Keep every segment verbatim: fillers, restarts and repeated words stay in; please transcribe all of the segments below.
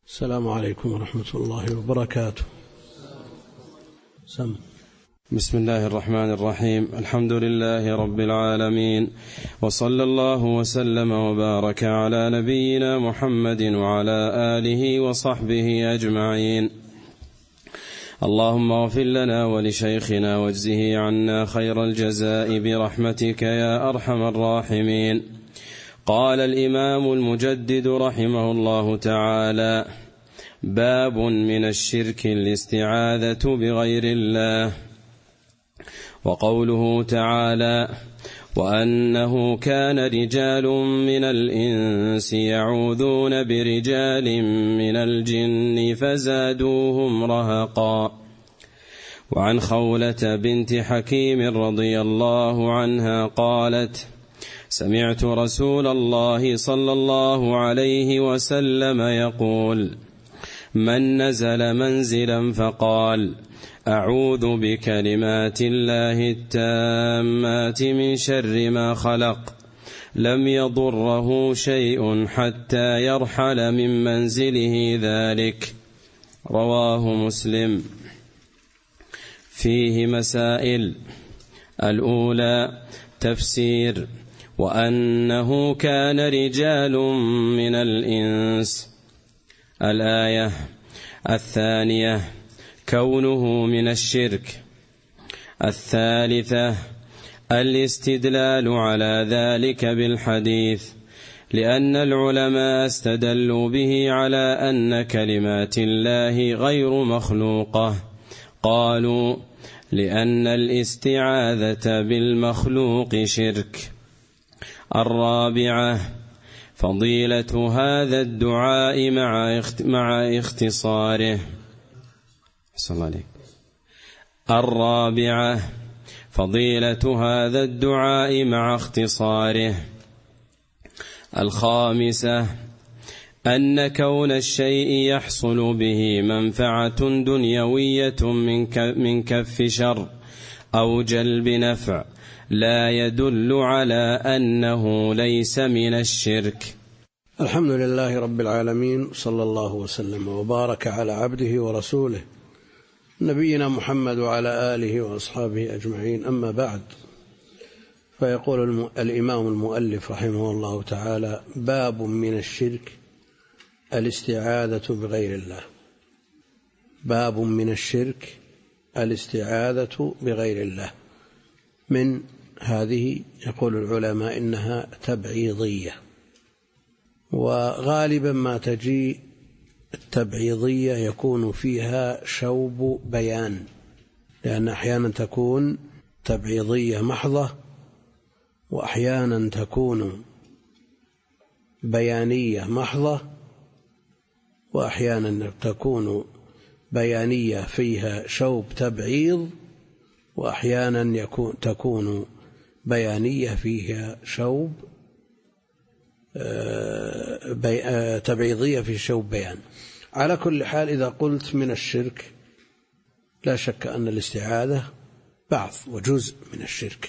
السلام عليكم ورحمة الله وبركاته. سم. بسم الله الرحمن الرحيم. الحمد لله رب العالمين، وصلى الله وسلم وبارك على نبينا محمد وعلى آله وصحبه أجمعين. اللهم اغفر لنا ولشيخنا واجزه عنا خير الجزاء برحمتك يا أرحم الراحمين. قال الإمام المجدد رحمه الله تعالى: باب من الشرك الاستعاذة بغير الله. وقوله تعالى: وأنه كان رجال من الإنس يعوذون برجال من الجن فزادوهم رهقا. وعن خولة بنت حكيم رضي الله عنها قالت: سمعت رسول الله صلى الله عليه وسلم يقول: من نزل منزلا فقال: أعوذ بكلمات الله التامات من شر ما خلق، لم يضره شيء حتى يرحل من منزله ذلك. رواه مسلم. فيه مسائل. الأولى: تفسير وأنه كان رجال من الإنس الآية. الثانية: كونه من الشرك. الثالثة: الاستدلال على ذلك بالحديث، لأن العلماء استدلوا به على أن كلمات الله غير مخلوقة. قالوا: لأن الاستعاذة بالمخلوق شرك. الرابعة: فضيلة هذا الدعاء مع اختصاره. صلى الله عليه. الرابعة: فضيلة هذا الدعاء مع اختصاره. الخامسة: أن كون الشيء يحصل به منفعة دنيوية من كف شر أو جلب نفع لا يدل على أنه ليس من الشرك. الحمد لله رب العالمين، صلى الله وسلم وبارك على عبده ورسوله نبينا محمد وعلى آله وأصحابه أجمعين. أما بعد، فيقول الإمام المؤلف رحمه الله تعالى: باب من الشرك الاستعاذة بغير الله. باب من الشرك الاستعاذة بغير الله. من هذه يقول العلماء إنها تبعيضية، وغالبا ما تجي التبعيضية يكون فيها شوب بيان، لأن أحيانا تكون تبعيضية محضة، وأحيانا تكون بيانية محضة، وأحيانا تكون بيانية فيها شوب تبعيض، وأحيانا يكون تكون بيانية فيها شوب تبعيضية في شوب بيان. على كل حال، إذا قلت من الشرك، لا شك أن الاستعاذة بعض وجزء من الشرك.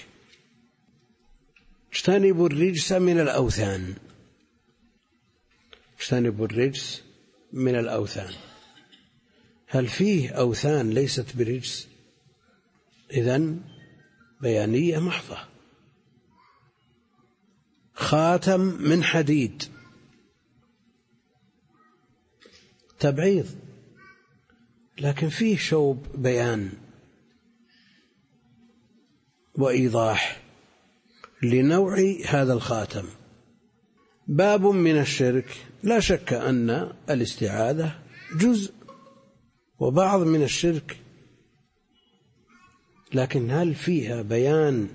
اجتنبوا الرجس من الأوثان. اجتنبوا الرجس من الأوثان. هل فيه أوثان ليست برجس؟ إذن بيانية محضة. خاتم من حديد، تبعيض، لكن فيه شوب بيان وإيضاح لنوع هذا الخاتم. باب من الشرك، لا شك أن الاستعاذة جزء وبعض من الشرك، لكن هل فيها بيان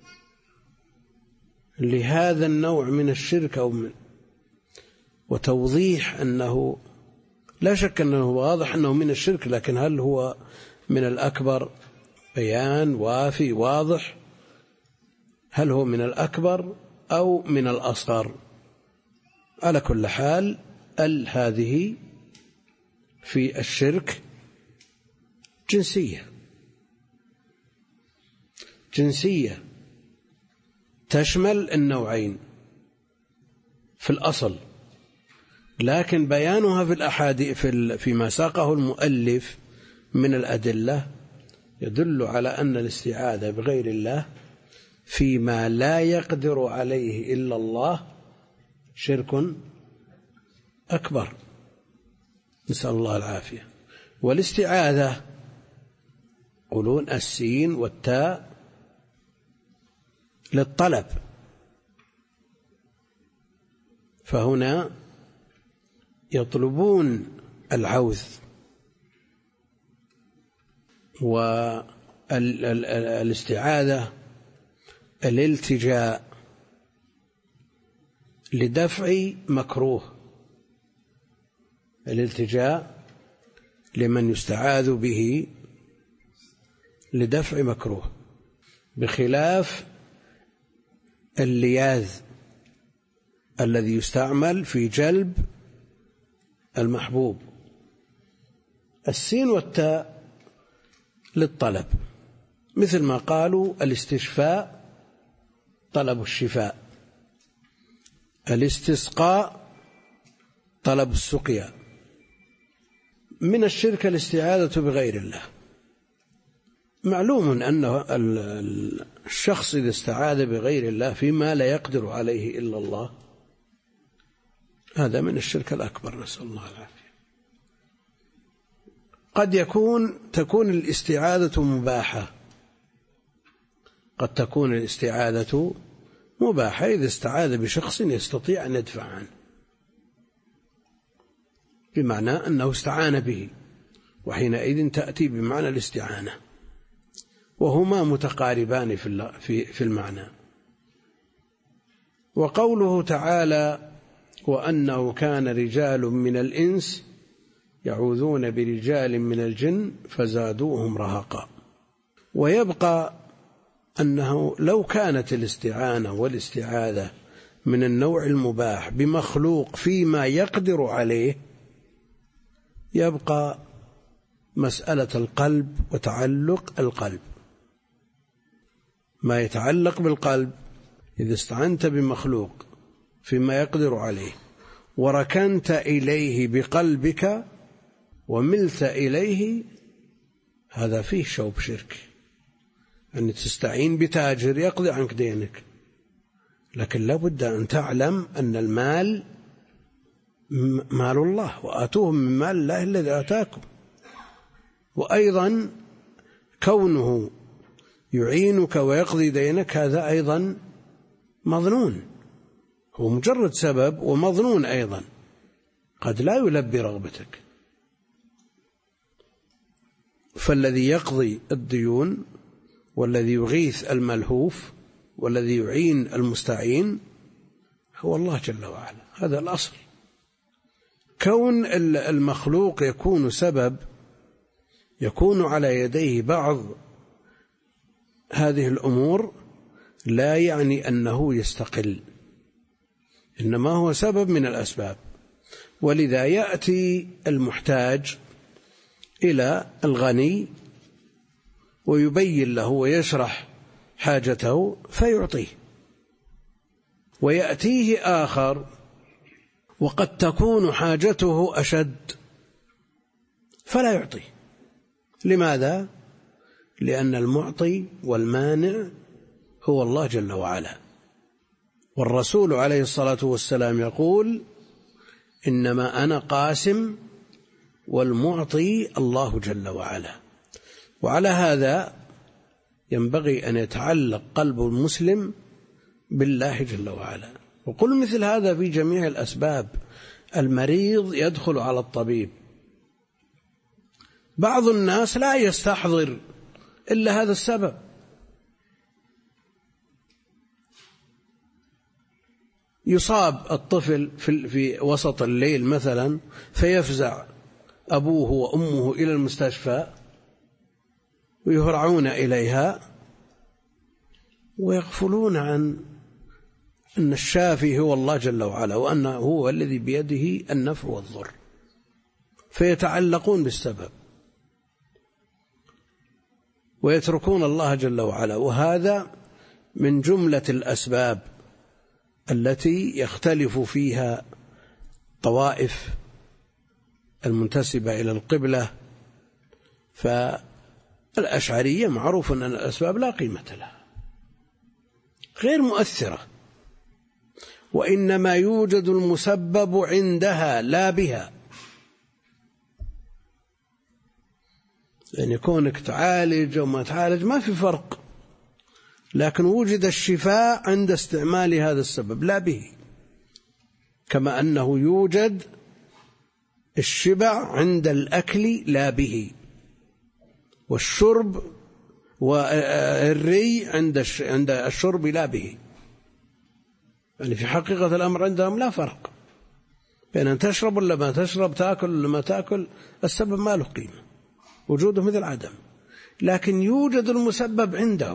لهذا النوع من الشرك أو من وتوضيح أنه لا شك أنه واضح أنه من الشرك، لكن هل هو من الأكبر؟ بيان وافي واضح. هل هو من الأكبر أو من الأصغر؟ على كل حال، ال هذه في الشرك جنسية جنسية تشمل النوعين في الأصل، لكن بيانها في الأحاديث في فيما ساقه المؤلف من الأدلة يدل على أن الاستعاذة بغير الله فيما لا يقدر عليه إلا الله شرك أكبر، نسأل الله العافية. والاستعاذة يقولون السين والتاء للطلب، فهنا يطلبون العوذ، والاستعاذة الالتجاء لدفع مكروه، الالتجاء لمن يستعاذ به لدفع مكروه، بخلاف اللياذ الذي يستعمل في جلب المحبوب. السين والتاء للطلب، مثل ما قالوا الاستشفاء طلب الشفاء، الاستسقاء طلب السقيا. من الشرك الاستعاذة بغير الله. معلوم أن الشخص إذا استعاذ بغير الله فيما لا يقدر عليه إلا الله هذا من الشرك الأكبر، نسأل الله العافية. قد يكون تكون الاستعاذة مباحة، قد تكون الاستعاذة مباحة إذا استعاذ بشخص يستطيع أن يدفع عنه، بمعنى أنه استعان به، وحينئذ تأتي بمعنى الاستعانة، وهما متقاربان في في المعنى. وقوله تعالى وأنه كان رجال من الإنس يعوذون برجال من الجن فزادوهم رهقا. ويبقى أنه لو كانت الاستعانة والاستعاذة من النوع المباح بمخلوق فيما يقدر عليه يبقى مسألة القلب وتعلق القلب. ما يتعلق بالقلب إذا استعنت بمخلوق فيما يقدر عليه وركنت إليه بقلبك وملت إليه، هذا فيه شوب شرك، أن تستعين بتاجر يقضي عنك دينك، لكن لابد أن تعلم أن المال مال الله، وآتوهم من مال الله الذي آتاكم. وأيضا كونه يعينك ويقضي دينك هذا أيضا مظنون، هو مجرد سبب ومظنون أيضا، قد لا يلبي رغبتك. فالذي يقضي الديون والذي يغيث الملهوف والذي يعين المستعين هو الله جل وعلا، هذا الأصل. كون المخلوق يكون سبب يكون على يديه بعض هذه الأمور لا يعني أنه يستقل، إنما هو سبب من الأسباب. ولذا يأتي المحتاج إلى الغني ويبين له ويشرح حاجته فيعطيه، ويأتيه آخر وقد تكون حاجته أشد فلا يعطيه. لماذا؟ لأن المعطي والمانع هو الله جل وعلا. والرسول عليه الصلاة والسلام يقول إنما أنا قاسم والمعطي الله جل وعلا. وعلى هذا ينبغي أن يتعلق قلب المسلم بالله جل وعلا. وقل مثل هذا في جميع الأسباب. المريض يدخل على الطبيب، بعض الناس لا يستحضر إلا هذا السبب، يصاب الطفل في في وسط الليل مثلا فيفزع أبوه وأمه إلى المستشفى ويهرعون إليها ويغفلون عن أن الشافي هو الله جل وعلا، وأنه هو الذي بيده النفع والضر، فيتعلقون بالسبب ويتركون الله جل وعلا. وهذا من جملة الأسباب التي يختلف فيها الطوائف المنتسبة إلى القبلة. فالأشعرية معروف أن الأسباب لا قيمة لها، غير مؤثرة، وإنما يوجد المسبب عندها لا بها. يعني كونك تعالج أو ما تعالج ما في فرق، لكن وجد الشفاء عند استعمال هذا السبب لا به، كما أنه يوجد الشبع عند الأكل لا به، والشرب والري عند عند الشرب لا به. يعني في حقيقة الأمر عندهم لا فرق بين أن تشرب ولا ما تشرب، تأكل ولا ما تأكل، السبب ما له قيمة، وجوده مثل عدم، لكن يوجد المسبب عنده.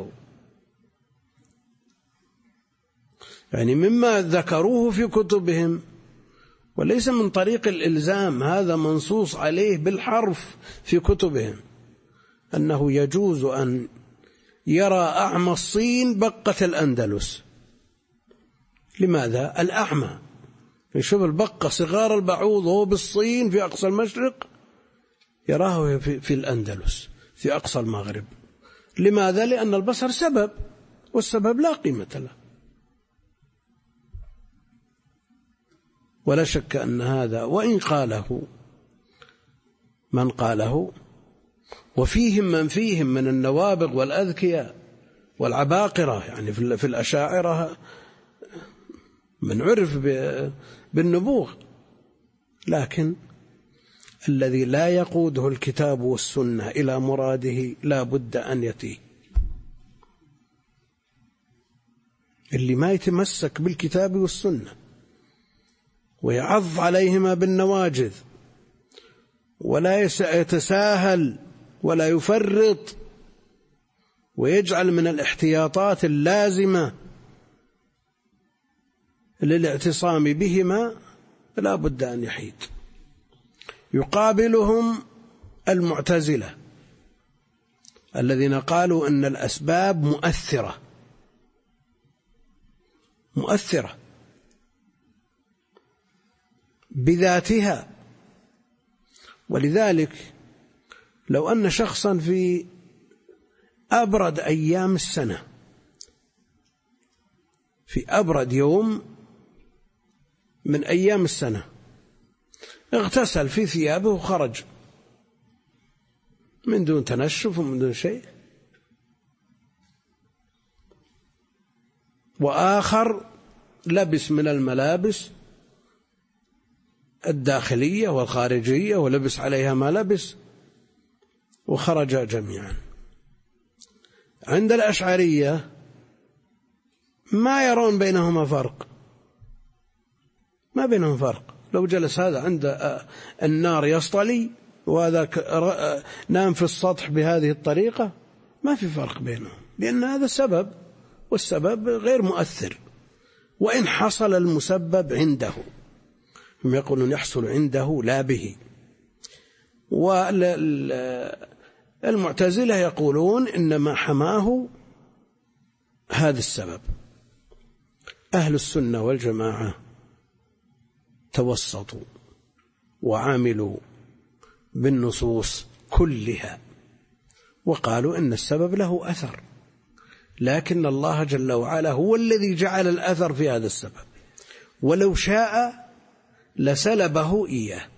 يعني مما ذكروه في كتبهم، وليس من طريق الإلزام، هذا منصوص عليه بالحرف في كتبهم، أنه يجوز أن يرى أعمى الصين بقة الأندلس. لماذا؟ الأعمى يشوف البقة صغار البعوض وهو بالصين في أقصى المشرق، يراه في, في الأندلس في أقصى المغرب. لماذا؟ لأن البصر سبب، والسبب لا قيمة له. ولا شك أن هذا، وإن قاله من قاله، وفيهم من فيهم من النوابغ والأذكياء والعباقرة، يعني في الأشاعرة من عرف بالنبوغ، لكن الذي لا يقوده الكتاب والسنة إلى مراده لا بد أن يتيه. اللي ما يتمسك بالكتاب والسنة ويعض عليهما بالنواجذ ولا يتساهل ولا يفرط ويجعل من الاحتياطات اللازمة للاعتصام بهما لا بد أن يحيد. يقابلهم المعتزلة الذين قالوا أن الأسباب مؤثرة مؤثرة بذاتها. ولذلك لو أن شخصا في أبرد أيام السنة، في أبرد يوم من أيام السنة، اغتسل في ثيابه وخرج من دون تنشف ومن دون شيء، وآخر لبس من الملابس الداخلية والخارجية ولبس عليها ما لبس وخرج جميعا. عند الأشعرية ما يرون بينهما فرق، ما بينهم فرق. لو جلس هذا عند النار يصطلي وهذا نام في السطح بهذه الطريقة، ما في فرق بينهم، لأن هذا سبب والسبب غير مؤثر، وإن حصل المسبب عنده. هم يقولون يحصل عنده لا به. والمعتزلة يقولون إنما حماه هذا السبب. أهل السنة والجماعة توسطوا وعاملوا بالنصوص كلها وقالوا إن السبب له أثر، لكن الله جل وعلا هو الذي جعل الأثر في هذا السبب، ولو شاء لسلبه إياه.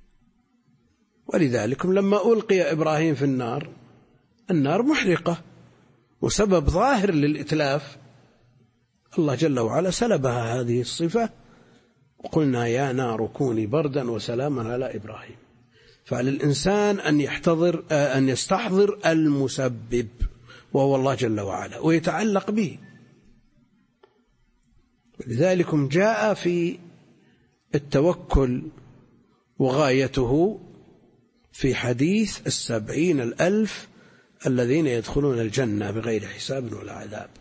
ولذلك لما ألقي إبراهيم في النار، النار محرقة وسبب ظاهر للإتلاف، الله جل وعلا سلبها هذه الصفة، وقلنا يا نار كوني بردا وسلاما على إبراهيم. فعلى الإنسان أن يحتضر أن يستحضر المسبب وهو الله جل وعلا ويتعلق به. لذلك جاء في التوكل وغايته في حديث السبعين الألف الذين يدخلون الجنة بغير حساب ولا عذاب،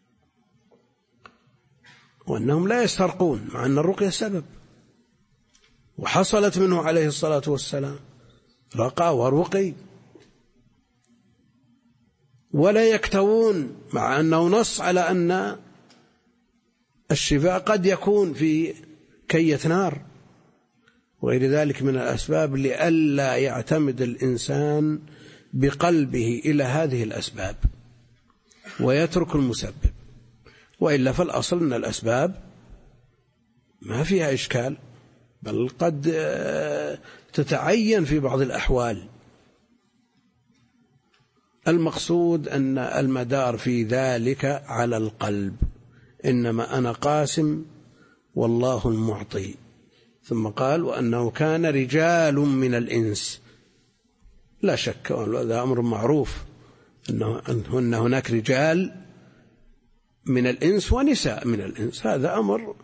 وأنهم لا يسترقون، مع أن الرقية سبب، وحصلت منه عليه الصلاة والسلام، رقى ورقي. ولا يكتوون، مع أنه نص على أن الشفاء قد يكون في كية نار، وغير ذلك من الأسباب لئلا يعتمد الإنسان بقلبه إلى هذه الأسباب ويترك المسبب، وإلا فالأصل أن الأسباب ما فيها إشكال، بل قد تتعين في بعض الأحوال. المقصود أن المدار في ذلك على القلب، إنما أنا قاسم والله المعطي. ثم قال وأنه كان رجال من الإنس، لا شك هذا أمر معروف أنه أن هناك رجال من الإنس ونساء من الإنس، هذا أمر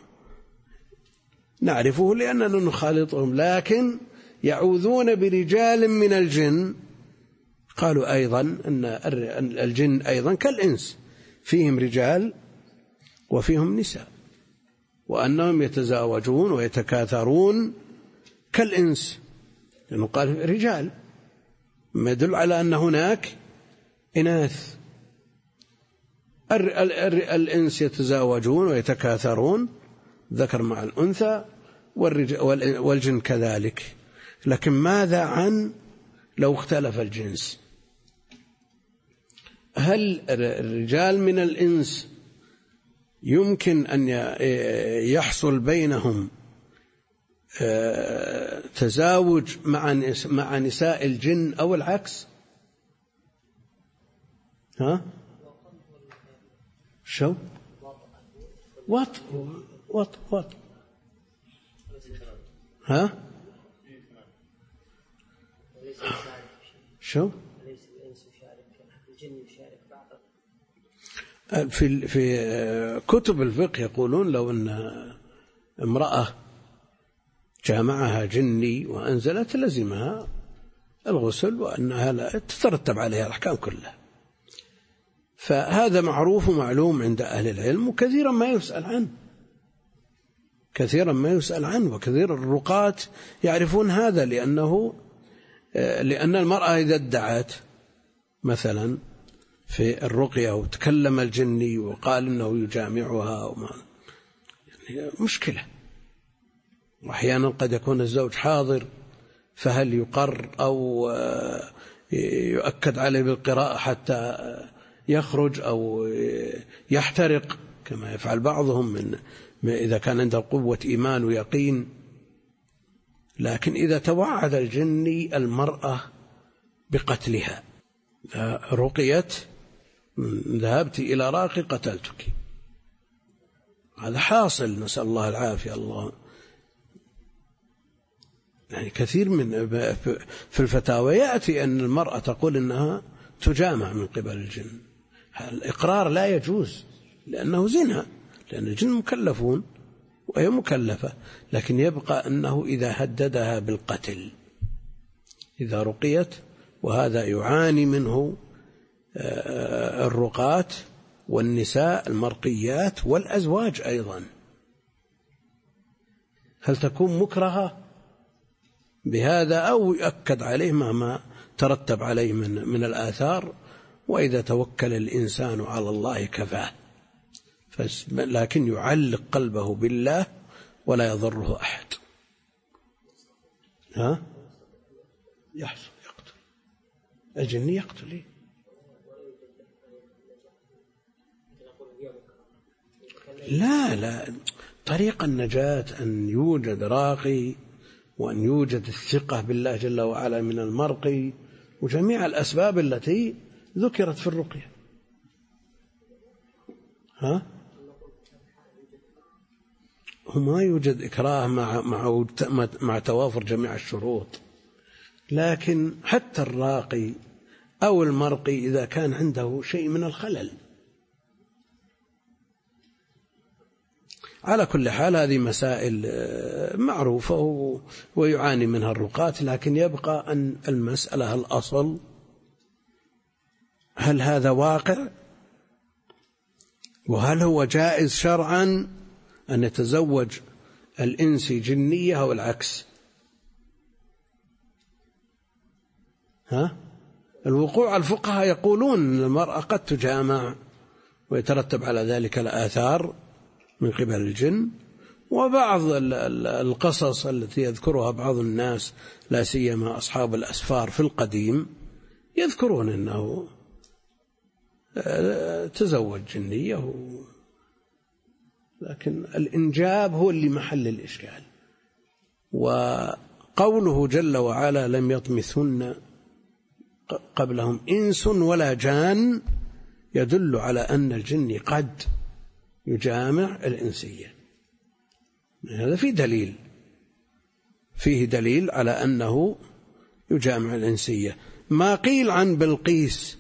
نعرفه لأننا نخالطهم، لكن يعوذون برجال من الجن. قالوا أيضا أن الجن أيضا كالإنس، فيهم رجال وفيهم نساء، وأنهم يتزاوجون ويتكاثرون كالإنس، لأنه قال رجال، ما يدل على أن هناك إناث. الإنس يتزاوجون ويتكاثرون ذكر مع الأنثى، والجن كذلك. لكن ماذا عن لو اختلف الجنس؟ هل الرجال من الإنس يمكن أن يحصل بينهم تزاوج مع نساء الجن أو العكس؟ ها؟ شو؟ وط وط وط ها؟ شو؟ في في كتب الفقه يقولون لو أن امرأة جامعها جني وأنزلت لزمها الغسل، وأنها لا تترتب عليها الأحكام كلها. فهذا معروف ومعلوم عند أهل العلم، وكثيرا ما يسأل عنه كثيرا ما يسأل عنه وكثير الرقاة يعرفون هذا، لأنه لأن المرأة إذا ادعت مثلا في الرقية وتكلم الجني وقال إنه يجامعها وما يعني مشكلة. وأحيانا قد يكون الزوج حاضر، فهل يقر أو يؤكد عليه بالقراءة حتى يخرج أو يحترق كما يفعل بعضهم من إذا كان عنده قوة إيمان ويقين. لكن إذا توعد الجني المرأة بقتلها، رقيت ذهبت إلى راقي قتلتك، هذا حاصل، نسأل الله العافية. الله يعني كثير من في الفتاوى يأتي أن المرأة تقول إنها تجامع من قبل الجن. الإقرار لا يجوز لأنه زنا، لأن الجن مكلفون وهي مكلفة، لكن يبقى أنه إذا هددها بالقتل إذا رقيت، وهذا يعاني منه الرقاة والنساء المرقيات والأزواج أيضا. هل تكون مكرهة بهذا أو يؤكد عليه ما ترتب عليه من من الآثار؟ وإذا توكل الإنسان على الله كفاه، لكن يعلق قلبه بالله ولا يضره أحد. ها؟ يحصل يقتل الجن، يقتل. لا لا، طريق النجاة أن يوجد راقي، وأن يوجد الثقة بالله جل وعلا من المرقي، وجميع الأسباب التي ذكرت في الرقية. ها؟ وما يوجد إكراه مع مع مع توافر جميع الشروط، لكن حتى الراقي أو المرقي إذا كان عنده شيء من الخلل. على كل حال هذه مسائل معروفة ويعاني منها الرقاة، لكن يبقى أن المسألة الأصل هل هذا واقع، وهل هو جائز شرعا أن يتزوج الإنسي جنية أو العكس؟ ها؟ الوقوع الفقهاء يقولون أن المرأة قد تجامع ويترتب على ذلك الآثار من قبل الجن، وبعض القصص التي يذكرها بعض الناس لا سيما أصحاب الأسفار في القديم يذكرون أنه تزوج جنية، لكن الإنجاب هو اللي محل الإشكال. وقوله جل وعلا لم يطمثن قبلهم إنس ولا جان يدل على أن الجن قد يجامع الإنسية. هذا فيه دليل فيه دليل على أنه يجامع الإنسية. ما قيل عن بلقيس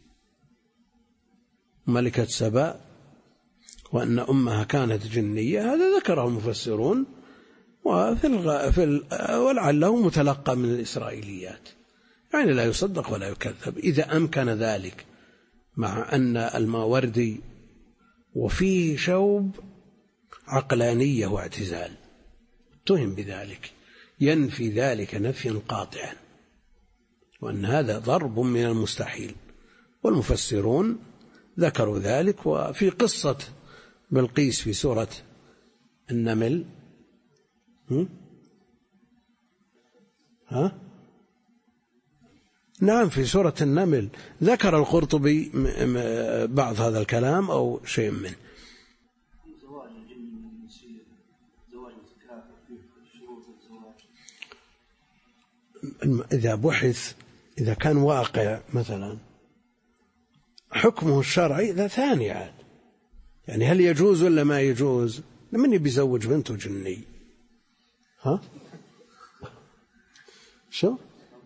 ملكة سبأ وأن أمها كانت جنية هذا ذكره المفسرون، وفي الغ... في ال... ولعله متلقى من الإسرائيليات، يعني لا يصدق ولا يكذب إذا أمكن ذلك، مع أن الماوردي وفيه شوب عقلانية واعتزال اتهم بذلك، ينفي ذلك نفيا قاطعا، وأن هذا ضرب من المستحيل. والمفسرون ذكروا ذلك. وفي قصة بلقيس في سورة النمل ها؟ نعم في سورة النمل ذكر القرطبي بعض هذا الكلام أو شيء منه. إذا بحث إذا كان واقع مثلا حكمه الشرعي ذا ثاني عاد، يعني هل يجوز ولا ما يجوز؟ من يبي يزوج بنته جني؟ ها شو؟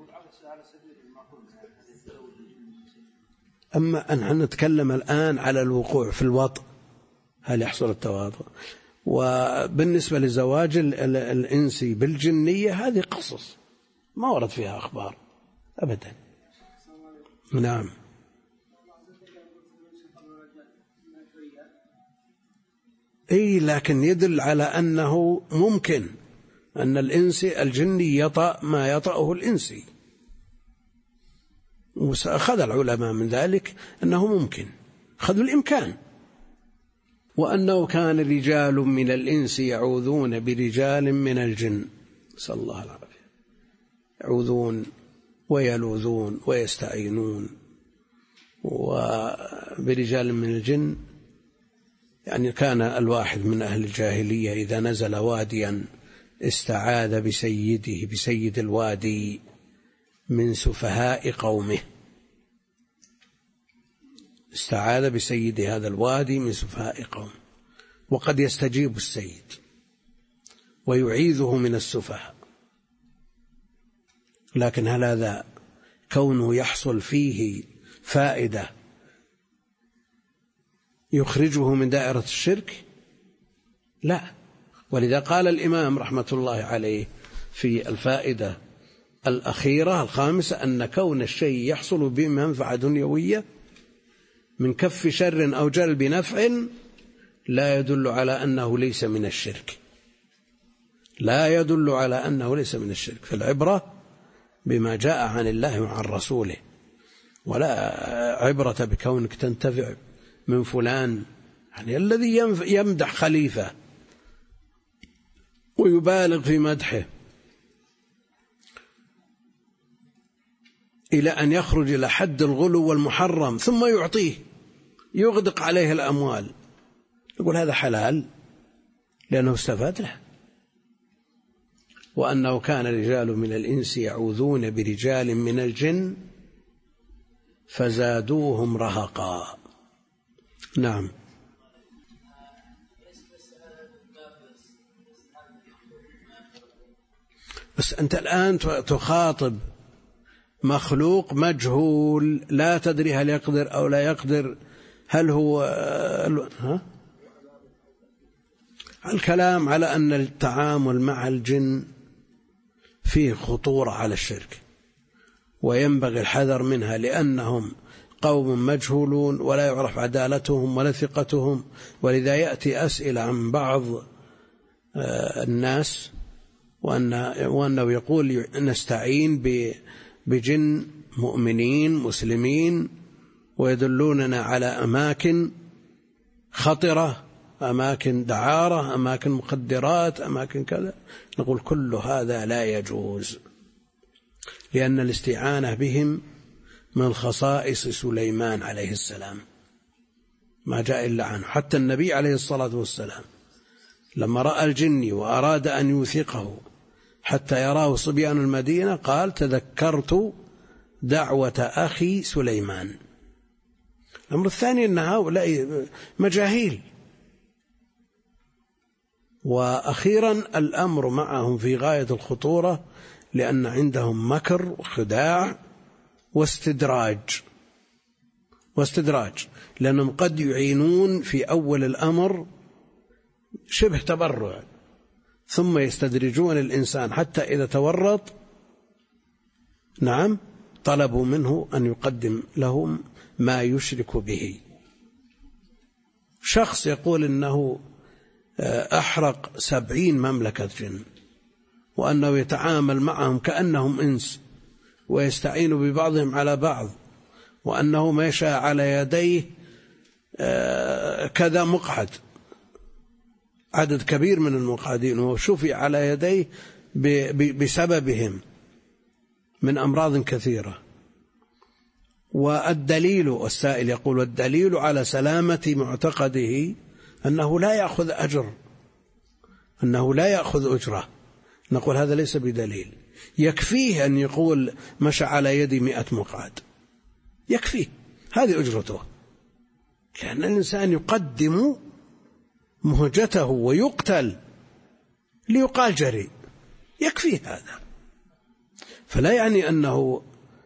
أما أن نتكلم الآن على الوقوع في الوطء هل يحصل التواطؤ؟ وبالنسبة لزواج الإنسي بالجنية هذه قصص ما ورد فيها أخبار أبدا. نعم. إيه لكن يدل على أنه ممكن أن الإنسي الجني يطأ ما يطأه الإنسي، وأخذ العلماء من ذلك أنه ممكن، أخذوا الإمكان. وأنه كان رجال من الإنس يعوذون برجال من الجن، نسأل الله العافية، يعوذون ويلوذون ويستعينون وبرجال من الجن. يعني كان الواحد من أهل الجاهلية إذا نزل واديا استعاذ بسيده بسيد الوادي من سفهاء قومه، استعاذ بسيد هذا الوادي من سفهاء قومه. وقد يستجيب السيد ويعيذه من السفهاء، لكن هل هذا كونه يحصل فيه فائدة يخرجه من دائرة الشرك؟ لا. ولذا قال الإمام رحمة الله عليه في الفائدة الأخيرة الخامسة أن كون الشيء يحصل بمنفعة دنيوية من كف شر أو جلب نفع لا يدل على أنه ليس من الشرك، لا يدل على أنه ليس من الشرك. فالعبرة بما جاء عن الله وعن رسوله، ولا عبرة بكونك تنتفع من فلان. يعني الذي يمدح خليفة ويبالغ في مدحه إلى أن يخرج إلى حد الغلو والمحرم ثم يعطيه يغدق عليه الأموال، يقول هذا حلال لأنه استفاد له. وأنه كان رجال من الإنس يعوذون برجال من الجن فزادوهم رهقا. نعم. بس أنت الآن تخاطب مخلوق مجهول لا تدري هل يقدر أو لا يقدر، هل هو ها؟ الكلام على أن التعامل مع الجن فيه خطورة على الشرك وينبغي الحذر منها، لأنهم قوم مجهولون ولا يعرف عدالتهم ولا ثقتهم. ولذا يأتي أسئلة عن بعض الناس وأنه يقول نستعين بجن مؤمنين مسلمين ويدلوننا على أماكن خطرة أماكن دعارة، أماكن مخدرات، أماكن كذا، نقول كل هذا لا يجوز، لأن الاستعانة بهم من خصائص سليمان عليه السلام، ما جاء إلا عنه. حتى النبي عليه الصلاة والسلام لما رأى الجن وأراد أن يوثقه حتى يراه صبيان المدينة قال: تذكرت دعوة أخي سليمان. الأمر الثاني أن هؤلاء مجاهيل. وأخيرا الأمر معهم في غاية الخطورة، لأن عندهم مكر وخداع واستدراج واستدراج لأنهم قد يعينون في أول الأمر شبه تبرع، ثم يستدرجون الإنسان حتى إذا تورط نعم طلبوا منه أن يقدم لهم ما يشرك به. شخص يقول إنه أحرق سبعين مملكة جن، وأنه يتعامل معهم كأنهم إنس، ويستعين ببعضهم على بعض، وأنه مشى على يديه كذا مقعد، عدد كبير من المقعدين، وشفي على يديه بسببهم من أمراض كثيرة. والدليل، السائل يقول: والدليل على سلامة معتقده أنه لا يأخذ أجر، أنه لا يأخذ أجره. نقول هذا ليس بدليل، يكفيه أن يقول مشى على يدي مئة مقعد، يكفيه، هذه أجرته، لأن الإنسان يقدم مهجته ويقتل ليقال جريء، يكفيه هذا. فلا يعني أنه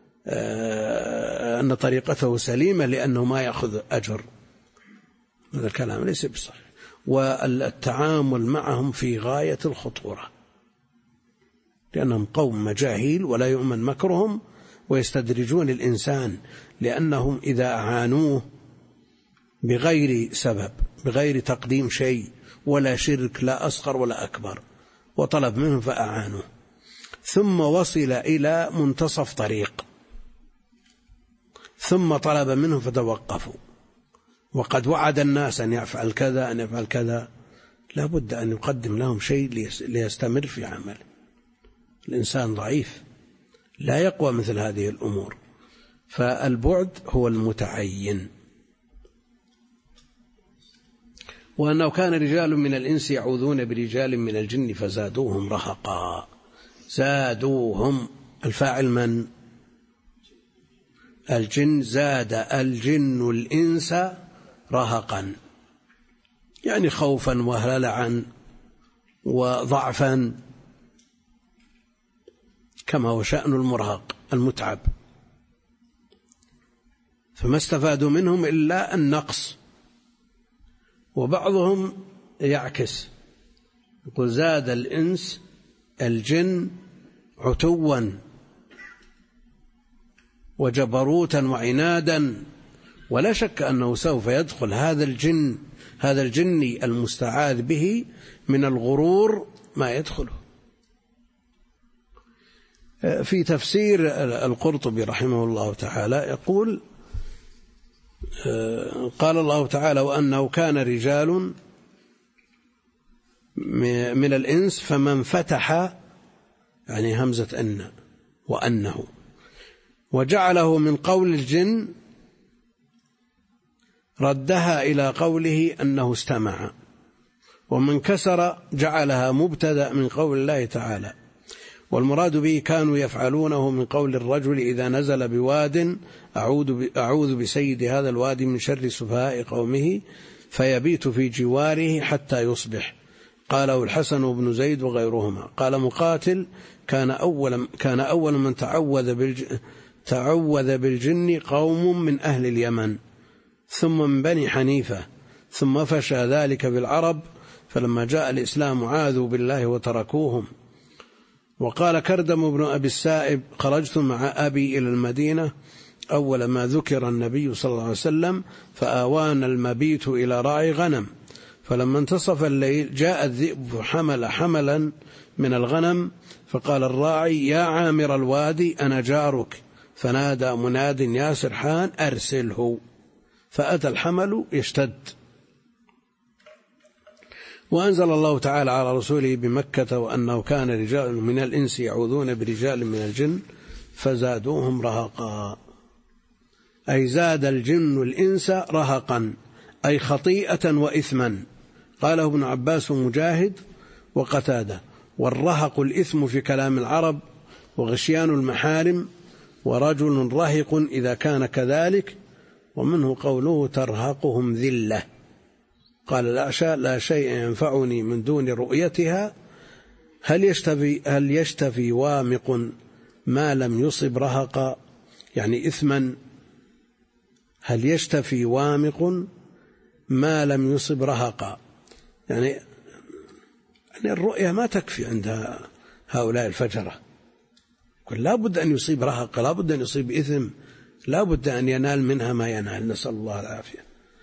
أن طريقته سليمة لأنه ما يأخذ أجر، هذا الكلام ليس بصحيح. والتعامل معهم في غاية الخطورة، لأنهم قوم مجاهيل ولا يؤمن مكرهم، ويستدرجون الإنسان، لأنهم إذا أعانوه بغير سبب، بغير تقديم شيء ولا شرك لا أصغر ولا أكبر، وطلب منهم فأعانوه، ثم وصل إلى منتصف طريق ثم طلب منهم فتوقفوا، وقد وعد الناس أن يفعل كذا أن يفعل كذا، لا بد أن يقدم لهم شيء ليستمر في عمله. الإنسان ضعيف لا يقوى مثل هذه الأمور، فالبعد هو المتعين. وأنه كان رجال من الإنس يعوذون برجال من الجن فزادوهم رهقا. زادوهم، الفاعل من؟ الجن. زاد الجن الإنس رهقا، يعني خوفا وهلعا وضعفا، كما هو شأن المرهق المتعب، فما استفادوا منهم إلا النقص. وبعضهم يعكس، يقول: زاد الإنس الجن عتوا وجبروتا وعنادا. ولا شك أنه سوف يدخل هذا الجن هذا الجني المستعاذ به من الغرور ما يدخله. في تفسير القرطبي رحمه الله تعالى يقول: قال الله تعالى: وأنه كان رجال من الإنس فمن فتح، يعني همزة أن وأنه، وجعله من قول الجن ردها إلى قوله أنه استمع، ومن كسر جعلها مبتدأ من قول الله تعالى. والمراد به كانوا يفعلونه من قول الرجل إذا نزل بواد: أعوذ بسيد هذا الوادي من شر سفهاء قومه، فيبيت في جواره حتى يصبح. قاله الحسن بن زيد وغيرهما. قال مقاتل: كان أول, كان أول من تعوذ, بالج... تعوذ بالجن قوم من أهل اليمن، ثم من بني حنيفة، ثم فشى ذلك بالعرب، فلما جاء الإسلام عاذوا بالله وتركوهم. وقال كردم بن أبي السائب: خرجت مع أبي إلى المدينة أول ما ذكر النبي صلى الله عليه وسلم، فآوانا المبيت إلى راعي غنم، فلما انتصف الليل جاء الذئب فحمل حملا من الغنم، فقال الراعي: يا عامر الوادي أنا جارك، فنادى مناد: يا سرحان أرسله، فأتى الحمل يشتد، وأنزل الله تعالى على رسوله بمكة وأنه كان رجال من الإنس يعوذون برجال من الجن فزادوهم رهقا، أي زاد الجن الإنس رهقا أي خطيئة وإثما. قاله ابن عباس ومجاهد وقتادة. والرهق الإثم في كلام العرب وغشيان المحارم، ورجل رهق إذا كان كذلك، ومنه قوله ترهقهم ذلة. قال الأعشى لا شيء ينفعني من دون رؤيتها. هل يشتفي, هل يشتفي وامق ما لم يصب رهقا، يعني إثما. هل يشتفي وامق ما لم يصب رهقا، يعني, يعني الرؤية ما تكفي عند هؤلاء الفجرة، لا بد أن يصيب رهق، لا بد أن يصيب إثم، لا بد أن ينال منها ما ينال، نسأل الله العافية.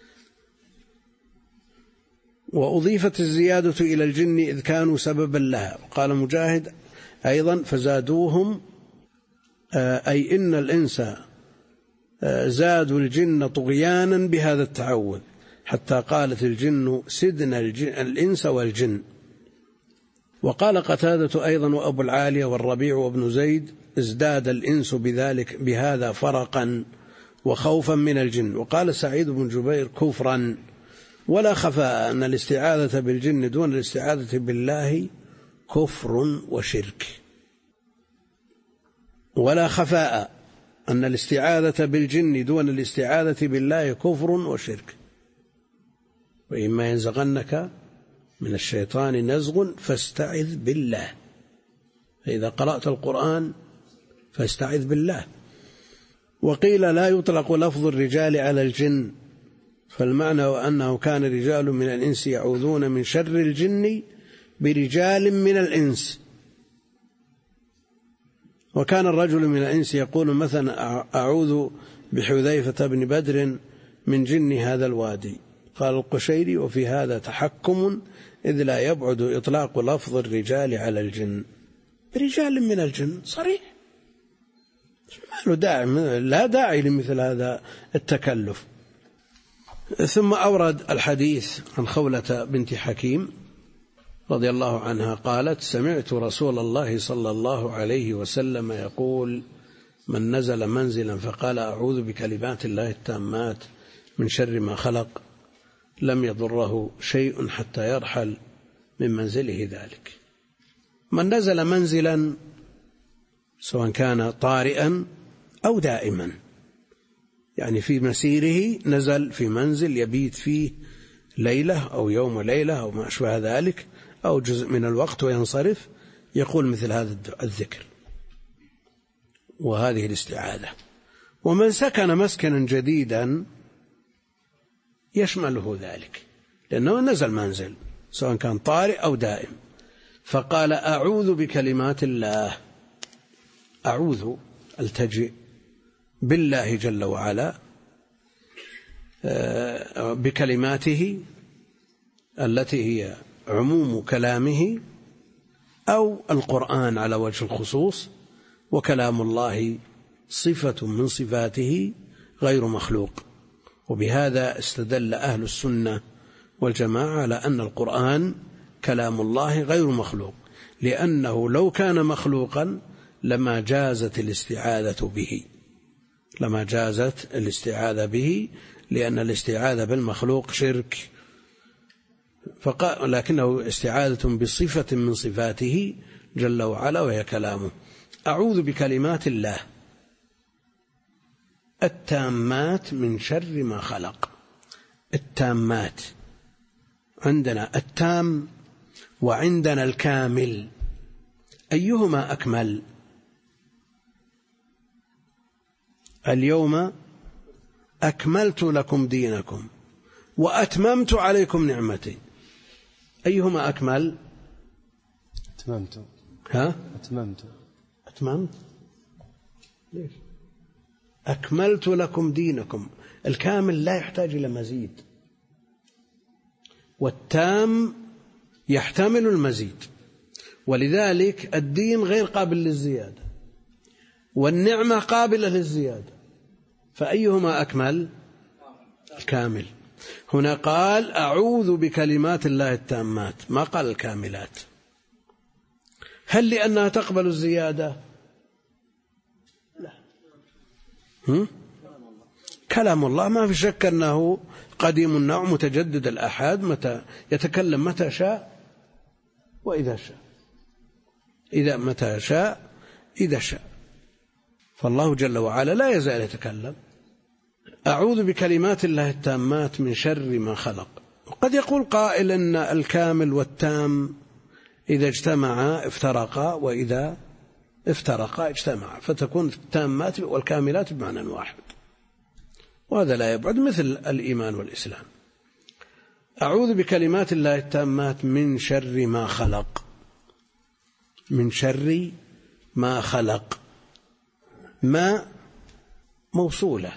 وأضيفت الزيادة إلى الجن إذ كانوا سببا لها. قال مجاهد أيضا فزادوهم، أي إن الإنس زادوا الجن طغيانا بهذا التعوذ، حتى قالت الجن سدنا الإنس والجن. وقال قتادة أيضا وأبو العالية والربيع وابن زيد ازداد الإنس بذلك بهذا فرقا وخوفا من الجن. وقال سعيد بن جبير كفرا. ولا خفاء أن الاستعاذة بالجن دون الاستعاذة بالله كفر وشرك. ولا خفاء أن الاستعاذة بالجن دون الاستعاذة بالله كفر وشرك. وإما ينزغنك من الشيطان نزغ فاستعذ بالله، فإذا قرأت القرآن فاستعذ بالله. وقيل لا يطلق لفظ الرجال على الجن، فالمعنى أنه كان رجال من الإنس يعوذون من شر الجن برجال من الإنس. وكان الرجل من الإنس يقول مثلا أعوذ بحذيفة بن بدر من جن هذا الوادي. قال القشيري وفي هذا تحكم، إذ لا يبعد إطلاق لفظ الرجال على الجن. برجال من الجن صريح، ما له داعي، لا داعي لمثل هذا التكلف. ثم أورد الحديث عن خولة بنت حكيم رضي الله عنها قالت سمعت رسول الله صلى الله عليه وسلم يقول من نزل منزلا فقال أعوذ بكلمات الله التامات من شر ما خلق لم يضره شيء حتى يرحل من منزله ذلك. من نزل منزلا سواء كان طارئا أو دائما، يعني في مسيره نزل في منزل يبيت فيه ليلة أو يوم ليلة أو ما أشبه ذلك أو جزء من الوقت وينصرف، يقول مثل هذا الذكر وهذه الاستعاذة. ومن سكن مسكنا جديدا يشمله ذلك، لأنه نزل منزل سواء كان طارئ أو دائم، فقال أعوذ بكلمات الله، أعوذ التجئ بالله جل وعلا بكلماته التي هي عموم كلامه أو القرآن على وجه الخصوص، وكلام الله صفة من صفاته غير مخلوق. وبهذا استدل أهل السنة والجماعة على أن القرآن كلام الله غير مخلوق، لأنه لو كان مخلوقا لما جازت الاستعاذة به، لما جازت الاستعاذة به لأن الاستعاذة بالمخلوق شرك، لكنه استعاذة بصفة من صفاته جل وعلا وهي كلامه. أعوذ بكلمات الله التامات من شر ما خلق. التامات عندنا التام وعندنا الكامل، أيهما أكمل؟ اليوم أكملت لكم دينكم وأتممت عليكم نعمتي، أيهما أكمل؟ أتممت. ها؟ أتممت. أتممت؟ ليش؟ أكملت لكم دينكم. الكامل لا يحتاج إلى مزيد، والتام يحتمل المزيد، ولذلك الدين غير قابل للزيادة والنعمة قابلة للزيادة، فأيهما أكمل؟ الكامل. هنا قال أعوذ بكلمات الله التامات، ما قال الكاملات. هل لأنها تقبل الزيادة؟ لا. هم؟ كلام الله ما في شك أنه قديم النوع متجدد الآحاد، متى يتكلم متى شاء وإذا شاء، إذا متى شاء إذا شاء، فالله جل وعلا لا يزال يتكلم. أعوذ بكلمات الله التامات من شر ما خلق. وقد يقول قائل أن الكامل والتام إذا اجتمعا افترقا، وإذا افترقا اجتمعا، فتكون التامات والكاملات بمعنى واحد، وهذا لا يبعد، مثل الإيمان والإسلام. أعوذ بكلمات الله التامات من شر ما خلق. من شر ما خلق، ما موصولة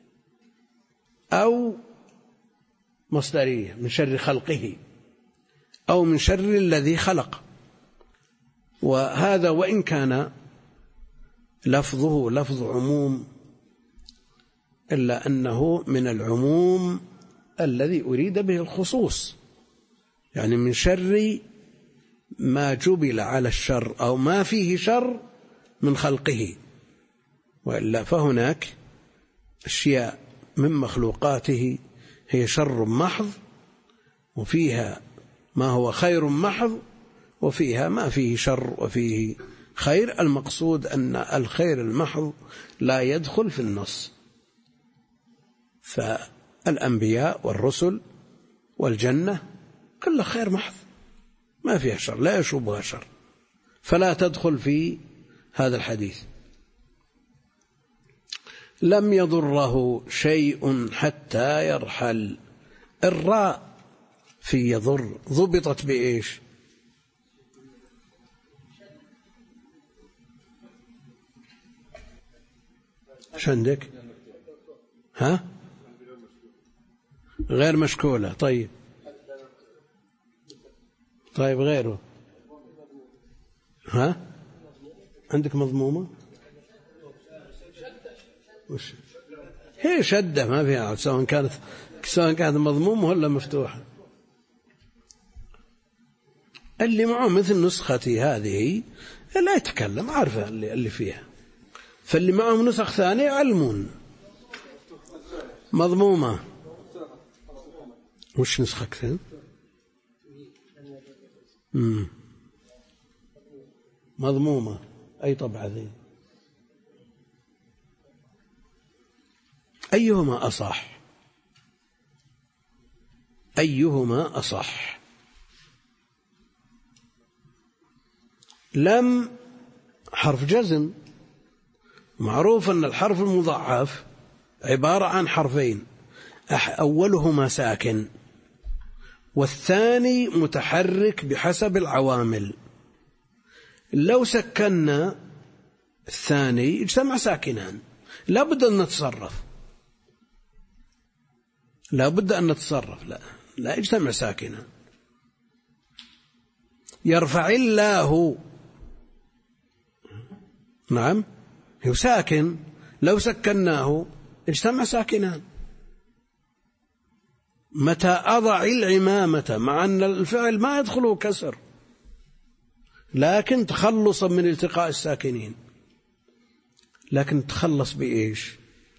أو مصدرية، من شر خلقه أو من شر الذي خلق. وهذا وإن كان لفظه لفظ عموم، إلا أنه من العموم الذي أريد به الخصوص، يعني من شر ما جبل على الشر أو ما فيه شر من خلقه، وإلا فهناك أشياء من مخلوقاته هي شر محض، وفيها ما هو خير محض، وفيها ما فيه شر وفيه خير. المقصود أن الخير المحض لا يدخل في النص، فالأنبياء والرسل والجنة كل خير محض ما فيها شر، لا يشوبها شر، فلا تدخل في هذا الحديث. لم يضره شيء حتى يرحل. الراء في يضر ضبطت بإيش؟ شندك ها غير مشكولة. طيب طيب غيره ها عندك مضمومة؟ وش هي شدة ما فيها، سواء كانت سواء كانت مضمومة ولا مفتوحة. اللي معه مثل نسختي هذه لا يتكلم، عارفة اللي اللي فيها، فاللي معهم نسخ ثانية يعلمون. مضمومة وش نسخك ثاني؟ مم. مضمومة أي طبعة ذي؟ أيهما أصح؟ أيهما أصح؟ لم حرف جزم، معروف أن الحرف المضاعف عبارة عن حرفين، أولهما ساكن والثاني متحرك بحسب العوامل. لو سكننا الثاني اجتمع ساكنان، لا بد أن نتصرف، لا بد أن نتصرف، لا لا اجتمع ساكنان. يرفع الله، نعم هو ساكن، لو سكناه اجتمع ساكنان. متى أضع العمامة، مع أن الفعل ما يدخله كسر، لكن تخلصا من التقاء الساكنين. لكن تخلص بإيش؟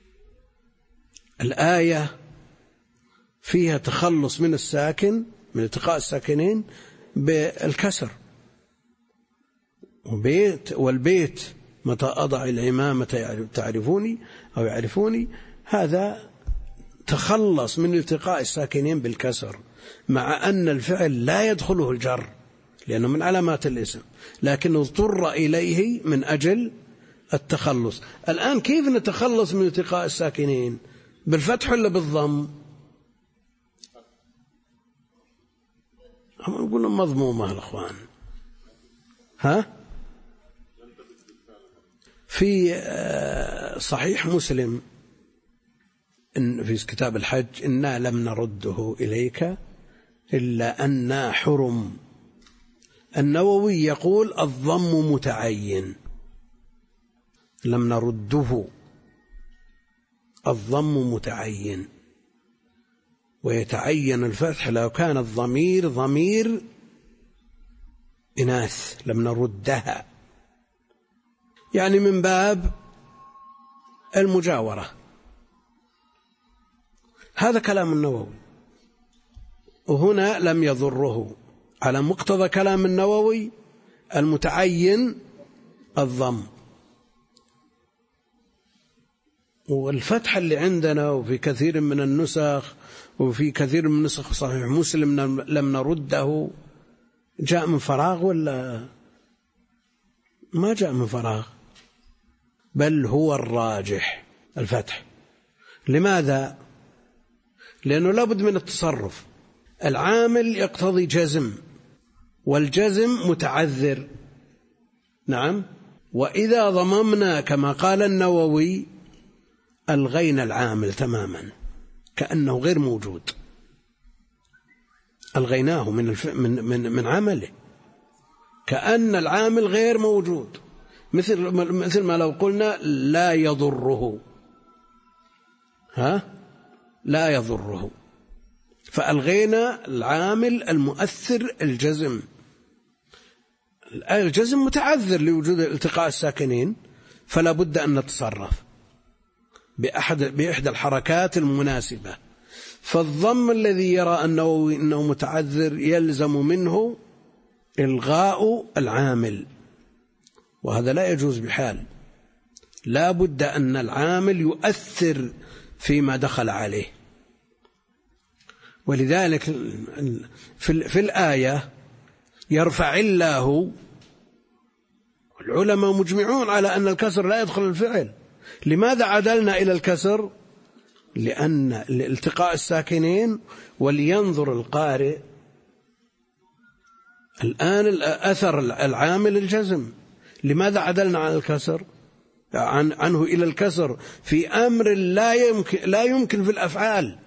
الآية فيها تخلص من الساكن، من التقاء الساكنين بالكسر. وبيت والبيت متى أضع العمامة تعرفوني أو يعرفوني، هذا تخلص من التقاء الساكنين بالكسر، مع أن الفعل لا يدخله الجر لأنه من علامات الاسم، لكنه اضطر إليه من أجل التخلص. الآن كيف نتخلص من التقاء الساكنين؟ بالفتح ولا بالضم؟ هم يقولون مضمومة الأخوان. ها في صحيح مسلم إن في كتاب الحج إنا لم نرده إليك إلا أننا حرم. النووي يقول الضم متعين، لم نرده الضم متعين، ويتعين الفتح لو كان الضمير ضمير إناث لم نردها، يعني من باب المجاورة. هذا كلام النووي، وهنا لم يضره على مقتضى كلام النووي المتعين الضم. والفتح اللي عندنا وفي كثير من النسخ وفي كثير من نسخ صحيح مسلم لم نرده، جاء من فراغ ولا ما جاء من فراغ؟ بل هو الراجح الفتح. لماذا؟ لأنه لابد من التصرف. العامل يقتضي جزم، والجزم متعذر. نعم. وإذا ضممنا كما قال النووي ألغينا العامل تماما كأنه غير موجود، ألغيناه من الف... من من من عمله كأن العامل غير موجود، مثل مثل ما لو قلنا لا يضره، ها لا يضره، فألغينا العامل المؤثر الجزم. الجزم متعذر لوجود التقاء الساكنين، فلا بد أن نتصرف بأحد بإحدى الحركات المناسبة. فالضم الذي يرى أنه إنه متعذر يلزم منه إلغاء العامل، وهذا لا يجوز بحال. لا بد أن العامل يؤثر فيما دخل عليه. ولذلك في, في الآية يرفع الله، العلماء مجمعون على أن الكسر لا يدخل الفعل. لماذا عدلنا إلى الكسر؟ لأن التقاء الساكنين. ولينظر القارئ الآن أثر العامل الجزم، لماذا عدلنا عن الكسر عن عنه إلى الكسر في أمر لا يمكن لا يمكن في الأفعال؟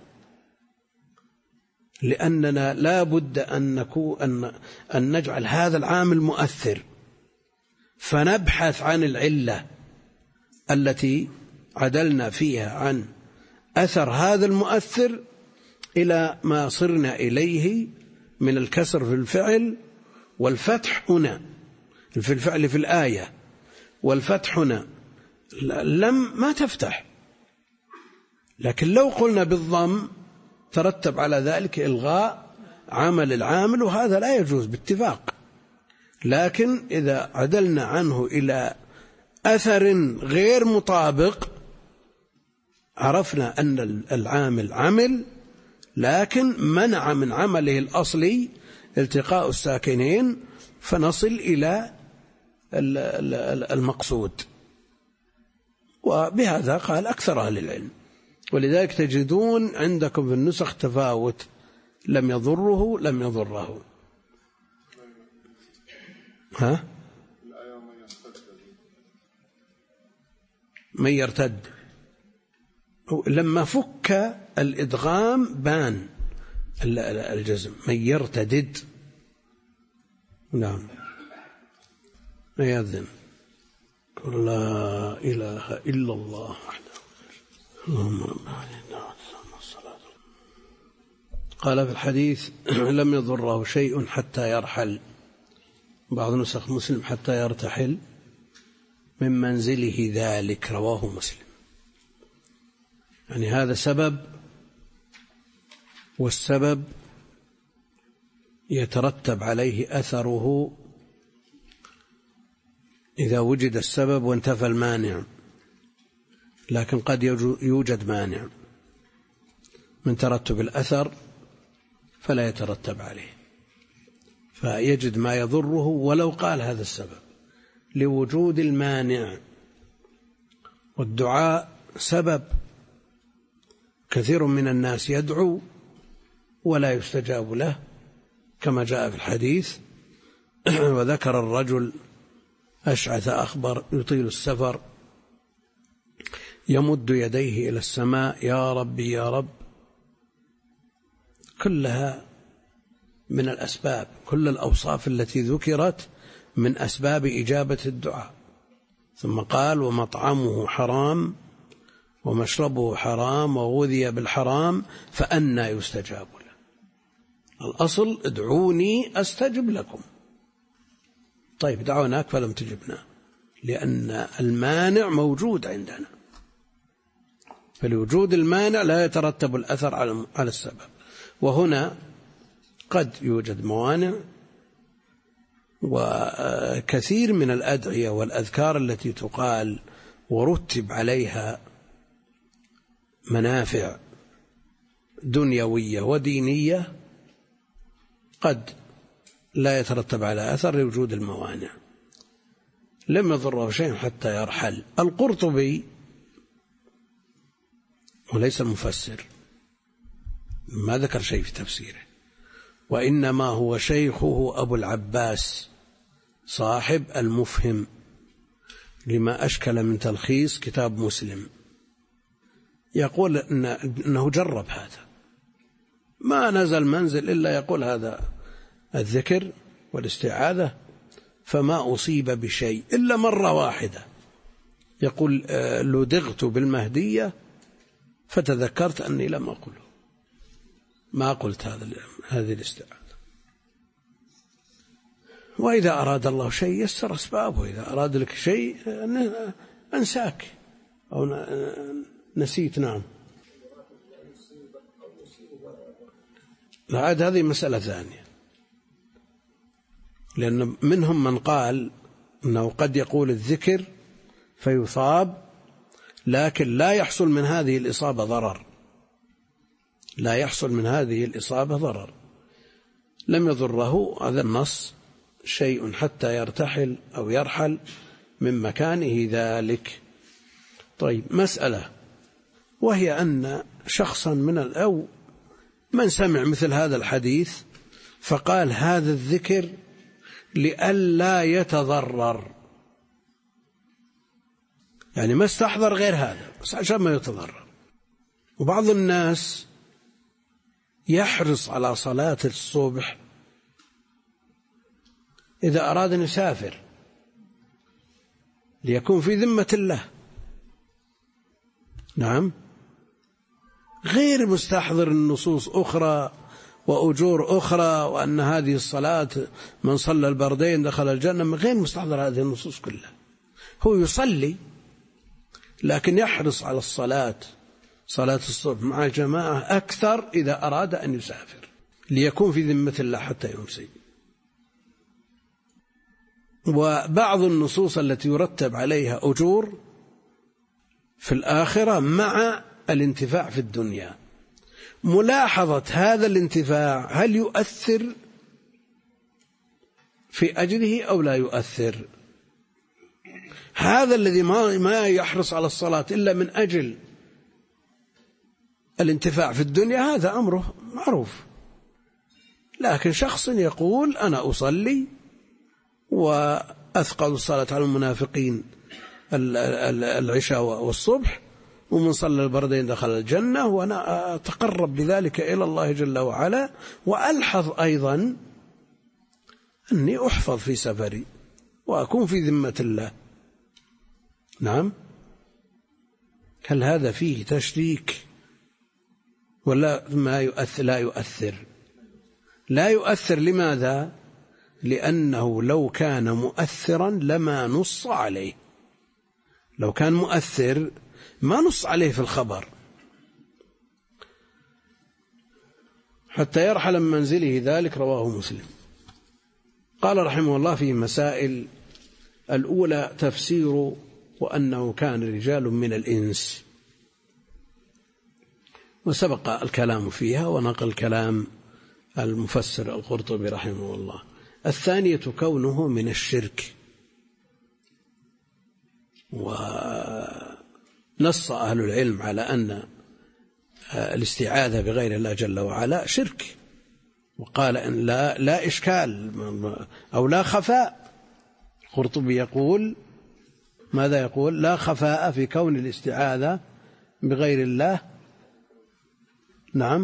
لأننا لا بد أن نكون أن أن نجعل هذا العامل مؤثر، فنبحث عن العلة التي عدلنا فيها عن أثر هذا المؤثر إلى ما صرنا إليه من الكسر في الفعل والفتح هنا في الفعل في الآية، والفتح هنا لم ما تفتح. لكن لو قلنا بالضم ترتب على ذلك إلغاء عمل العامل، وهذا لا يجوز باتفاق. لكن إذا عدلنا عنه إلى أثر غير مطابق عرفنا أن العامل عمل، لكن منع من عمله الأصلي التقاء الساكنين، فنصل إلى المقصود. وبهذا قال أكثر أهل العلم. ولذلك تجدون عندكم في النسخ تفاوت، لم يضره لم يضره. ها؟ من يرتد، لما فك الإدغام بان الجزم، من يرتدد. نعم. يأذن قل لا إله إلا الله وحده اللهم رب العالمين. قال في الحديث لم يضره شيء حتى يرحل، بعض نسخ مسلم حتى يرتحل من منزله ذلك، رواه مسلم. يعني هذا سبب، والسبب يترتب عليه أثره إذا وجد السبب وانتفى المانع. لكن قد يوجد مانع من ترتب الأثر فلا يترتب عليه، فيجد ما يضره ولو قال هذا السبب لوجود المانع. والدعاء سبب، كثير من الناس يدعو ولا يستجاب له كما جاء في الحديث. وذكر الرجل أشعث أخبر يطيل السفر يمد يديه إلى السماء يا ربي يا رب. كلها من الأسباب، كل الأوصاف التي ذكرت من أسباب إجابة الدعاء. ثم قال ومطعمه حرام ومشربه حرام وغذي بالحرام فأنى يستجاب له. الأصل ادعوني أستجب لكم. طيب دعوناك فلم تجبنا، لأن المانع موجود عندنا، فلوجود المانع لا يترتب الأثر على السبب. وهنا قد يوجد موانع، وكثير من الأدعية والأذكار التي تقال ورتب عليها منافع دنيوية ودينية قد لا يترتب على أثر لوجود الموانع، لم يضره شيء حتى يرحل. القرطبي وليس المفسر ما ذكر شيء في تفسيره، وإنما هو شيخه أبو العباس صاحب المفهم لما أشكل من تلخيص كتاب مسلم، يقول إن إنه جرب هذا، ما نزل منزل إلا يقول هذا الذكر والاستعاذة، فما أصيب بشيء إلا مرة واحدة، يقول لدغت بالمهدية فتذكرت أني لم أقله، ما قلت هذا هذه الاستعاذة. وإذا أراد الله شيء يسر أسبابه، إذا أراد لك شيء أنساك أو نسيت. نعم، لا عاد هذه مسألة ثانية، لأن منهم من قال أنه قد يقول الذكر فيصاب، لكن لا يحصل من هذه الإصابة ضرر، لا يحصل من هذه الإصابة ضرر، لم يضره هذا النص شيء حتى يرتحل أو يرحل من مكانه ذلك. طيب مسألة، وهي أن شخصا من الأو من سمع مثل هذا الحديث فقال هذا الذكر لئلا يتضرر، يعني ما استحضر غير هذا بس عشان ما يتضرر. وبعض الناس يحرص على صلاة الصبح إذا أراد أن يسافر ليكون في ذمة الله، نعم، غير مستحضر النصوص أخرى وأجور أخرى، وأن هذه الصلاة من صلى البردين دخل الجنة، غير مستحضر هذه النصوص كلها. هو يصلي لكن يحرص على الصلاة، صلاة الصبح مع الجماعة أكثر إذا أراد أن يسافر ليكون في ذمة الله حتى يمسي. وبعض النصوص التي يرتب عليها أجور في الآخرة مع الانتفاع في الدنيا، ملاحظة هذا الانتفاع هل يؤثر في أجله أو لا يؤثر. هذا الذي ما يحرص على الصلاة إلا من أجل الانتفاع في الدنيا هذا أمره معروف، لكن شخص يقول أنا أصلي وأثقل الصلاة على المنافقين العشاء والصبح، ومن صلى البردين دخل الجنة، وأنا أتقرب بذلك إلى الله جل وعلا، وألحظ أيضا أني أحفظ في سفري وأكون في ذمة الله. نعم، هل هذا فيه تشريك ولا ما يؤثر؟ لا يؤثر، لا يؤثر. لماذا؟ لأنه لو كان مؤثرا لما نص عليه، لو كان مؤثر ما نص عليه في الخبر حتى يرحل من منزله، ذلك رواه مسلم. قال رحمه الله في مسائل: الأولى تفسير وأنه كان رجال من الإنس، وسبق الكلام فيها ونقل كلام المفسر القرطبي رحمه الله. الثانية كونه من الشرك، ونص أهل العلم على أن الاستعاذة بغير الله جل وعلا شرك، وقال أن لا, لا إشكال أو لا خفاء. القرطبي يقول ماذا يقول؟ لا خفاء في كون الاستعاذة بغير الله. نعم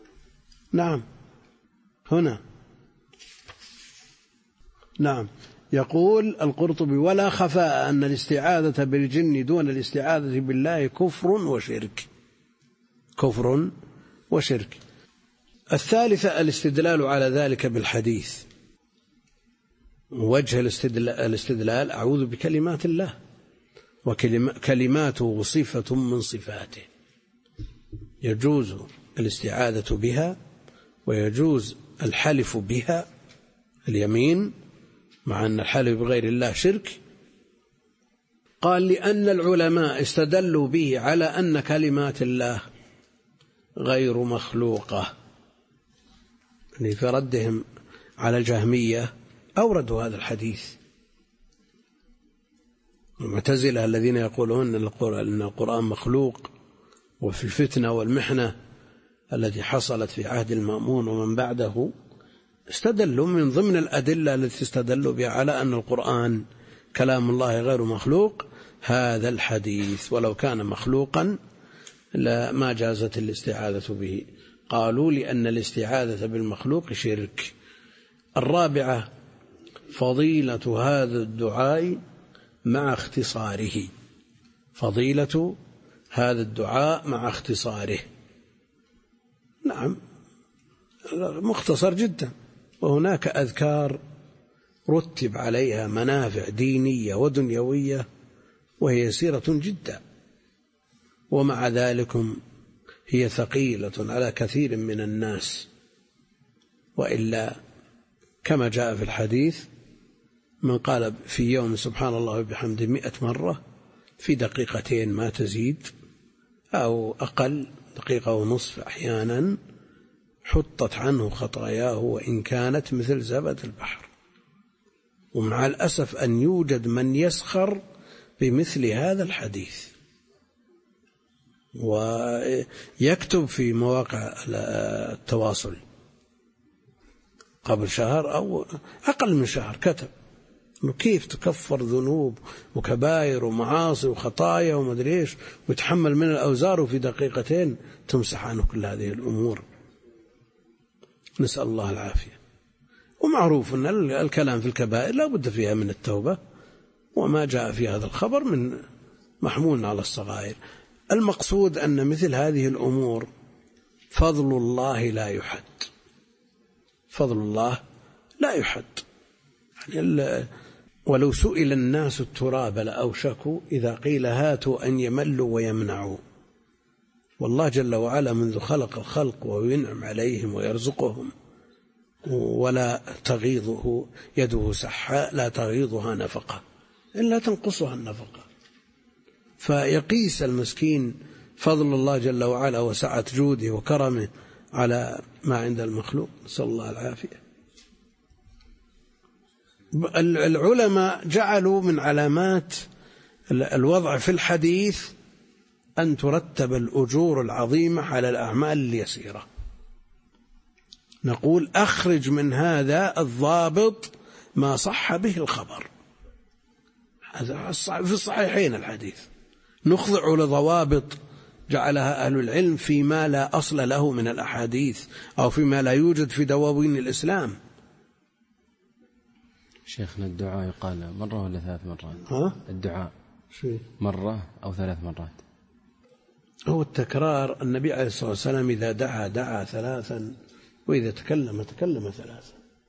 نعم هنا نعم يقول القرطبي: ولا خفاء أن الاستعاذة بالجن دون الاستعاذة بالله كفر وشرك. كفر وشرك. الثالثة الاستدلال على ذلك بالحديث. وجه الاستدلال: أعوذ بكلمات الله، وكلماته صفة من صفاته، يجوز الاستعاذة بها ويجوز الحلف بها، اليمين، مع أن الحلف بغير الله شرك. قال: لأن العلماء استدلوا به على أن كلمات الله غير مخلوقة. يعني في ردهم على الجهمية أوردوا هذا الحديث. المعتزلة الذين يقولون أن القرآن مخلوق، وفي الفتنة والمحنة التي حصلت في عهد المأمون ومن بعده استدلوا من ضمن الأدلة التي استدلوا بها على أن القرآن كلام الله غير مخلوق هذا الحديث، ولو كان مخلوقا ما جازت الاستعاذة به. قالوا: لأن الاستعاذة بالمخلوق شرك. الرابعة فضيلة هذا الدعاء مع اختصاره. فضيلة هذا الدعاء مع اختصاره. نعم، مختصر جدا، وهناك أذكار رتب عليها منافع دينية ودنيوية وهي يسيرة جدا، ومع ذلك هي ثقيلة على كثير من الناس. وإلا كما جاء في الحديث: من قال في يوم سبحان الله وبحمده مئة مرة في دقيقتين ما تزيد أو أقل، دقيقة ونصف أحيانا، حطت عنه خطاياه وإن كانت مثل زبد البحر. ومع الأسف أن يوجد من يسخر بمثل هذا الحديث ويكتب في مواقع التواصل قبل شهر أو أقل من شهر كتب إنه كيف تكفر ذنوب وكبائر ومعاصي وخطايا ومدري إيش ويتحمل من الأوزار، وفي دقيقتين تمسح عنه كل هذه الأمور. نسأل الله العافية. ومعروف أن الكلام في الكبائر لا بد فيها من التوبة، وما جاء في هذا الخبر من محمول على الصغائر. المقصود أن مثل هذه الأمور فضل الله لا يحد. فضل الله لا يحد. يعني ولو سئل الناس التراب لأوشكوا إذا قيل هاتوا أن يملوا ويمنعوا. والله جل وعلا منذ خلق الخلق وينعم عليهم ويرزقهم ولا تغيضه يده سحاء لا تغيضها نفقة إلا تنقصها النفقة. فيقيس المسكين فضل الله جل وعلا وسعة جوده وكرمه على ما عند المخلوق. نسأل الله العافية. العلماء جعلوا من علامات الوضع في الحديث أن ترتب الأجور العظيمة على الأعمال اليسيرة. نقول أخرج من هذا الضابط ما صح به الخبر، هذا في الصحيحين الحديث. نخضع لضوابط جعلها أهل العلم فيما لا أصل له من الأحاديث أو فيما لا يوجد في دواوين الإسلام. شيخنا الدعاء يقال مرة ولا ثلاث مرات؟ ها؟ الدعاء شيء مرة أو ثلاث مرات؟ هو التكرار. النبي عليه الصلاة والسلام إذا دعا دعا ثلاثا، وإذا تكلم تكلم ثلاثا.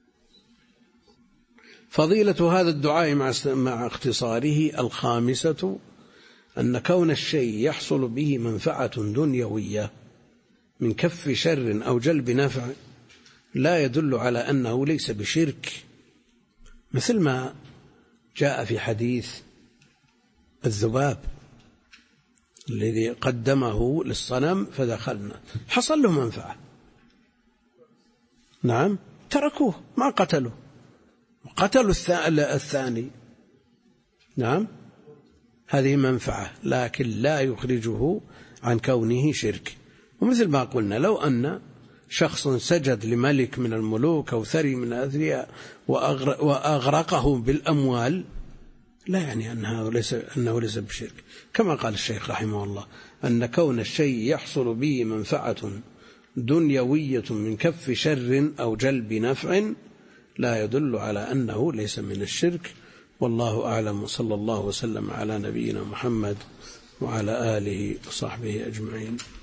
فضيلة هذا الدعاء مع اختصاره. الخامسة أن كون الشيء يحصل به منفعة دنيوية من كف شر أو جلب نفع لا يدل على أنه ليس بشرك، مثل ما جاء في حديث الذباب الذي قدمه للصنم فدخلنا، حصل له منفعة، نعم، تركوه ما قتلوا، قتلوا الثاني، نعم، هذه منفعة لكن لا يخرجه عن كونه شرك. ومثل ما قلنا لو أن شخص سجد لملك من الملوك أو ثري من الأثرياء وأغرقه بالأموال لا يعني أنه ليس, أنه ليس بشرك، كما قال الشيخ رحمه الله أن كون الشيء يحصل به منفعة دنيوية من كف شر أو جلب نفع لا يدل على أنه ليس من الشرك. والله أعلم، وصلى الله وسلم على نبينا محمد وعلى آله وصحبه أجمعين.